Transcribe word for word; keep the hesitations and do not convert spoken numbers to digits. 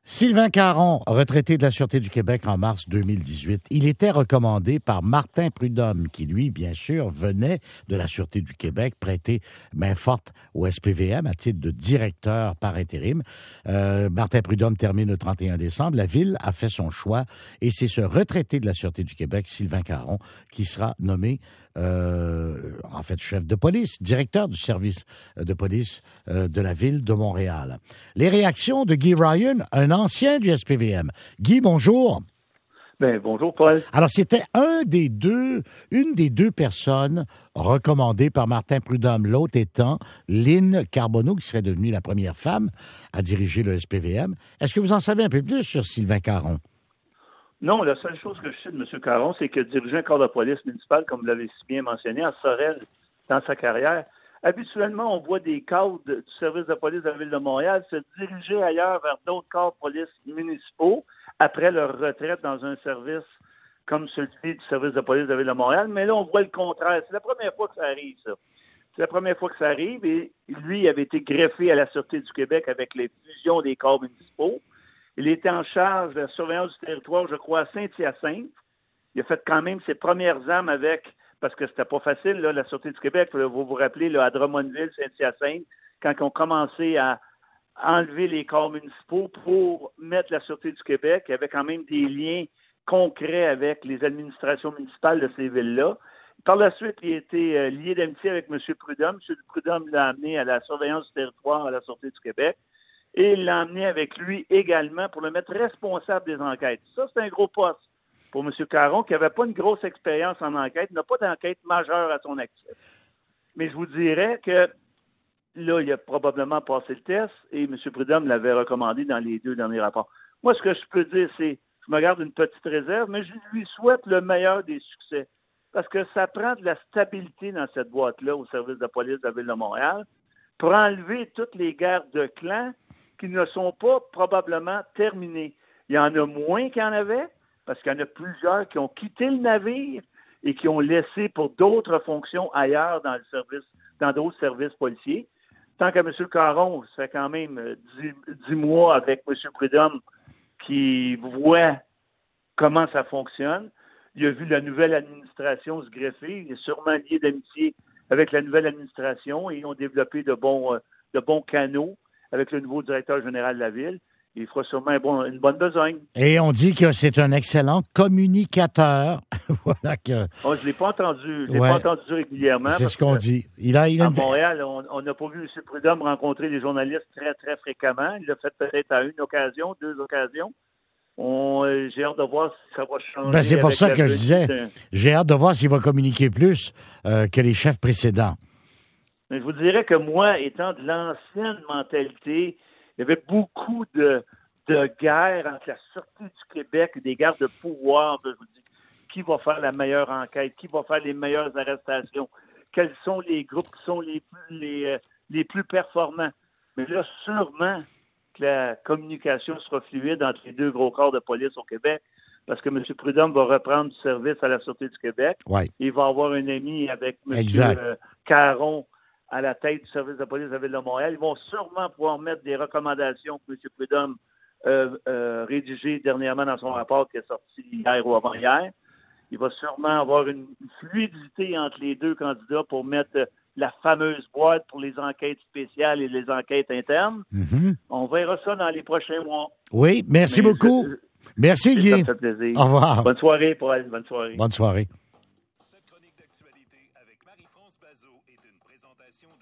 Sylvain Caron, retraité de la Sûreté du Québec en mars deux mille dix-huit, il était recommandé par Martin Prudhomme, qui lui, bien sûr, venait de la Sûreté du Québec prêter main forte au S P V M à titre de directeur par intérim. Euh, Martin Prudhomme termine le trente et un décembre. La Ville a fait son choix et c'est ce retraité de la Sûreté du Québec, Sylvain Caron, qui sera nommé Euh, en fait, chef de police, directeur du service de police euh, de la Ville de Montréal. Les réactions de Guy Ryan, un ancien du S P V M. Guy, bonjour. Ben, bonjour, Paul. Alors, c'était un des deux, une des deux personnes recommandées par Martin Prudhomme, l'autre étant Lynne Carbonneau, qui serait devenue la première femme à diriger le S P V M. Est-ce que vous en savez un peu plus sur Sylvain Caron? Non, la seule chose que je sais de M. Caron, c'est que diriger un corps de police municipal, comme vous l'avez si bien mentionné, à Sorel, dans sa carrière, habituellement, on voit des cadres du service de police de la Ville de Montréal se diriger ailleurs vers d'autres corps de police municipaux après leur retraite dans un service comme celui du service de police de la Ville de Montréal. Mais là, on voit le contraire. C'est la première fois que ça arrive, ça. C'est la première fois que ça arrive et lui avait été greffé à la Sûreté du Québec avec les fusions des corps municipaux. Il était en charge de la surveillance du territoire, je crois, à Saint-Hyacinthe. Il a fait quand même ses premières armes avec, parce que c'était pas facile, là, la Sûreté du Québec, vous vous rappelez, là, à Drummondville, Saint-Hyacinthe, quand ils ont commencé à enlever les corps municipaux pour mettre la Sûreté du Québec, il y avait quand même des liens concrets avec les administrations municipales de ces villes-là. Par la suite, il a été euh, lié d'amitié avec M. Prudhomme. M. Prudhomme l'a amené à la surveillance du territoire à la Sûreté du Québec. Et il l'a emmené avec lui également pour le mettre responsable des enquêtes. Ça, c'est un gros poste pour M. Caron, qui n'avait pas une grosse expérience en enquête, n'a pas d'enquête majeure à son actif. Mais je vous dirais que là, il a probablement passé le test et M. Prudhomme l'avait recommandé dans les deux derniers rapports. Moi, ce que je peux dire, c'est, je me garde une petite réserve, mais je lui souhaite le meilleur des succès. Parce que ça prend de la stabilité dans cette boîte-là au service de police de la Ville de Montréal pour enlever toutes les guerres de clans qui ne sont pas probablement terminées. Il y en a moins qu'il y en avait, parce qu'il y en a plusieurs qui ont quitté le navire et qui ont laissé pour d'autres fonctions ailleurs dans le service, dans d'autres services policiers. Tant qu'à M. Caron, ça fait quand même dix, dix mois avec M. Prudhomme qui voit comment ça fonctionne. Il a vu la nouvelle administration se greffer. Il est sûrement lié d'amitié avec la nouvelle administration et ils ont développé de bons, de bons canaux avec le nouveau directeur général de la Ville. Il fera sûrement un bon, une bonne besogne. Et on dit que c'est un excellent communicateur. Voilà que... Oh, je ne l'ai pas entendu. Je ne l'ai ouais. pas entendu régulièrement. C'est ce qu'on dit. Il a, il a à une... Montréal, on n'a pas vu M. Prudhomme rencontrer les journalistes très, très fréquemment. Il l'a fait peut-être à une occasion, deux occasions. On, euh, j'ai hâte de voir si ça va changer. Ben, c'est pour ça que je de... disais, j'ai hâte de voir s'il va communiquer plus euh, que les chefs précédents. Mais je vous dirais que moi, étant de l'ancienne mentalité, il y avait beaucoup de, de guerres entre la Sûreté du Québec et des guerres de pouvoir. Je vous dis, qui va faire la meilleure enquête? Qui va faire les meilleures arrestations? Quels sont les groupes qui sont les plus, les, euh, les plus performants? Mais là, sûrement que la communication sera fluide entre les deux gros corps de police au Québec, parce que M. Prudhomme va reprendre du service à la Sûreté du Québec. Ouais. Il va avoir un ami avec M. Exact. Euh, Caron à la tête du service de police de la Ville de Montréal. Ils vont sûrement pouvoir mettre des recommandations que M. Prudhomme a euh, euh, rédigées dernièrement dans son rapport qui est sorti hier ou avant-hier. Il va sûrement avoir une fluidité entre les deux candidats pour mettre la fameuse boîte pour les enquêtes spéciales et les enquêtes internes. Mm-hmm. On verra ça dans les prochains mois. Oui, merci Mais beaucoup. Je, merci, Guy. Ça me fait plaisir. Au revoir. Bonne soirée, Paul. Bonne soirée. Bonne soirée.